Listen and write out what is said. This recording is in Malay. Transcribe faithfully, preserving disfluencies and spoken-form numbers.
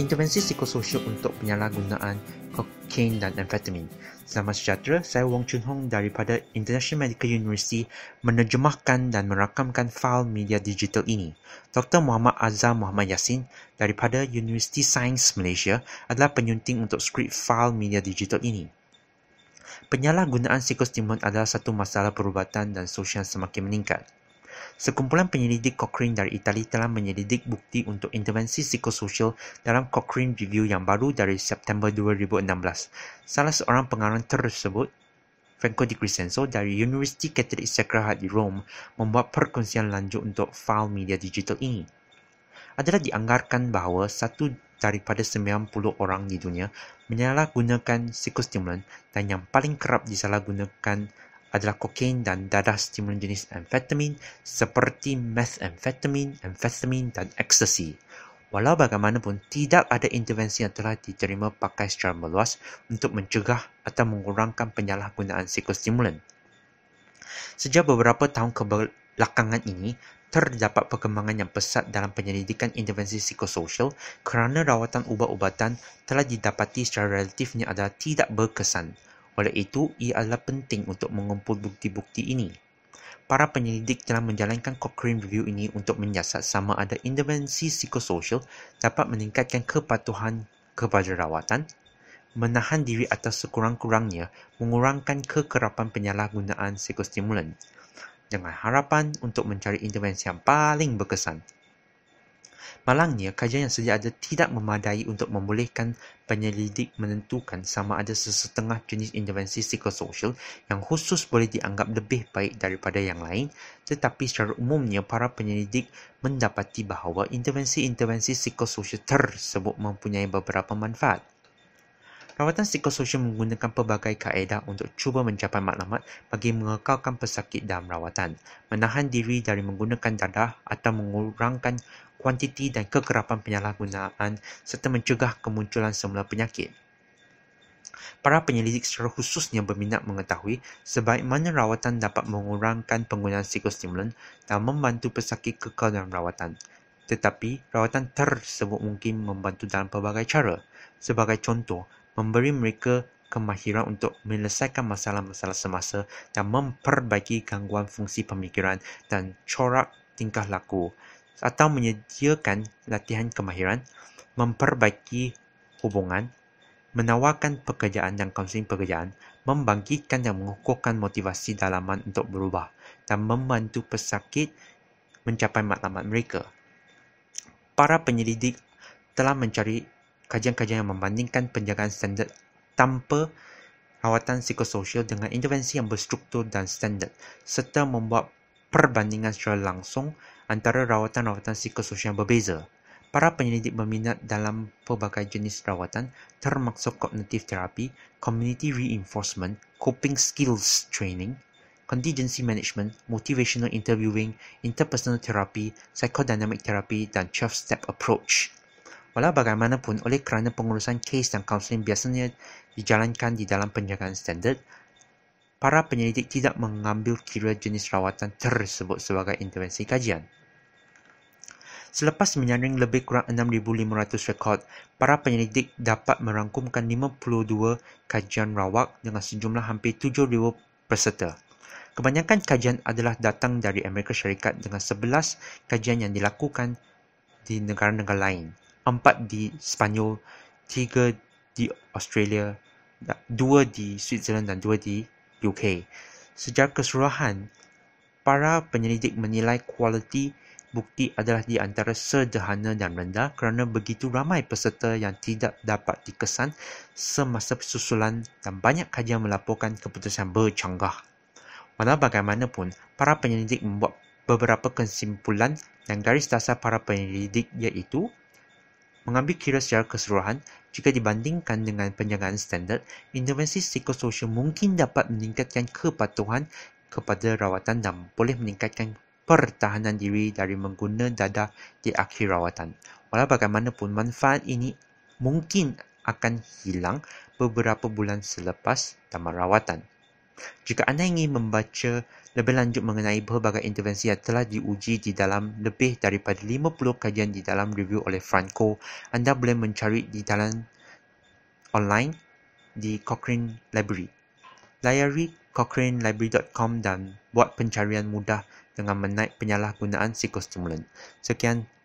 Intervensi psikososial untuk penyalahgunaan kokain dan amfetamin. Selamat sejahtera, saya Wong Chun Hong daripada International Medical University menerjemahkan dan merakamkan fail media digital ini. Doktor Muhammad Azhar Muhammad Yassin daripada University Science Malaysia adalah penyunting untuk skrip fail media digital ini. Penyalahgunaan psikostimulan adalah satu masalah perubatan dan sosial semakin meningkat. Sekumpulan penyelidik Cochrane dari Itali telah menyelidik bukti untuk intervensi psikososial dalam Cochrane Review yang baru dari September dua ribu enam belas. Salah seorang pengarang tersebut, Franco Di Crescenzo dari University Catholic Sacred Heart di Rome, membuat perkongsian lanjut untuk fail media digital ini. Adalah dianggarkan bahawa satu daripada sembilan puluh orang di dunia menyalahgunakan psikostimulan dan yang paling kerap disalahgunakan adalah kokain dan dadah stimulan jenis amfetamin seperti methamphetamine, amfetamin dan ecstasy. Walau bagaimanapun, tidak ada intervensi yang telah diterima pakai secara meluas untuk mencegah atau mengurangkan penyalahgunaan psikostimulan. Sejak beberapa tahun kebelakangan ini, terdapat perkembangan yang pesat dalam penyelidikan intervensi psikososial kerana rawatan ubat-ubatan telah didapati secara relatifnya adalah tidak berkesan. Oleh itu, ia adalah penting untuk mengumpul bukti-bukti ini. Para penyelidik telah menjalankan Cochrane Review ini untuk menyiasat sama ada intervensi psikososial dapat meningkatkan kepatuhan kepada rawatan, menahan diri atau sekurang-kurangnya mengurangkan kekerapan penyalahgunaan psikostimulan, dengan harapan untuk mencari intervensi yang paling berkesan. Malangnya, kajian yang sedia ada tidak memadai untuk membolehkan penyelidik menentukan sama ada sesetengah jenis intervensi psikososial yang khusus boleh dianggap lebih baik daripada yang lain, tetapi secara umumnya para penyelidik mendapati bahawa intervensi-intervensi psikososial tersebut mempunyai beberapa manfaat. Rawatan psikososial menggunakan pelbagai kaedah untuk cuba mencapai maklumat bagi mengekalkan pesakit dalam rawatan, menahan diri dari menggunakan dadah atau mengurangkan kuantiti dan kekerapan penyalahgunaan serta mencegah kemunculan semula penyakit. Para penyelidik secara khususnya berminat mengetahui sebaik mana rawatan dapat mengurangkan penggunaan psikostimulan dan membantu pesakit kekal dalam rawatan. Tetapi, rawatan tersebut mungkin membantu dalam pelbagai cara. Sebagai contoh, memberi mereka kemahiran untuk menyelesaikan masalah-masalah semasa dan memperbaiki gangguan fungsi pemikiran dan corak tingkah laku, atau menyediakan latihan kemahiran, memperbaiki hubungan, menawarkan pekerjaan dan kaunseling pekerjaan, membangkitkan dan mengukuhkan motivasi dalaman untuk berubah, dan membantu pesakit mencapai matlamat mereka. Para penyelidik telah mencari kajian-kajian yang membandingkan penjagaan standard tanpa rawatan psikososial dengan intervensi yang berstruktur dan standard, serta membuat perbandingan secara langsung antara rawatan-rawatan psikososial yang berbeza. Para penyelidik berminat dalam pelbagai jenis rawatan, termasuk cognitive therapy, community reinforcement, coping skills training, contingency management, motivational interviewing, interpersonal therapy, psychodynamic therapy dan twelve-step approach. Walau bagaimanapun, oleh kerana pengurusan kes dan kaunseling biasanya dijalankan di dalam penjagaan standard, para penyelidik tidak mengambil kira jenis rawatan tersebut sebagai intervensi kajian. Selepas menyaring lebih kurang enam ribu lima ratus rekod, para penyelidik dapat merangkumkan lima puluh dua kajian rawat dengan sejumlah hampir tujuh ribu peserta. Kebanyakan kajian adalah datang dari Amerika Syarikat dengan sebelas kajian yang dilakukan di negara-negara lain, empat di Sepanyol, tiga di Australia, dua di Switzerland dan dua di U K. Secara keseluruhan, para penyelidik menilai kualiti bukti adalah di antara sederhana dan rendah kerana begitu ramai peserta yang tidak dapat dikesan semasa susulan dan banyak kajian melaporkan keputusan bercanggah. Walau bagaimanapun, para penyelidik membuat beberapa kesimpulan dan garis dasar para penyelidik iaitu mengambil kira secara keseluruhan, jika dibandingkan dengan penjagaan standard, intervensi psikososial mungkin dapat meningkatkan kepatuhan kepada rawatan dan boleh meningkatkan pertahanan diri dari mengguna dadah di akhir rawatan. Walau bagaimanapun, manfaat ini mungkin akan hilang beberapa bulan selepas tamat rawatan. Jika anda ingin membaca lebih lanjut mengenai pelbagai intervensi yang telah diuji di dalam lebih daripada lima puluh kajian di dalam review oleh Franco, anda boleh mencari di dalam online di Cochrane Library. Layari cochrane library dot com dan buat pencarian mudah dengan menaik penyalahgunaan psikostimulan. Sekian,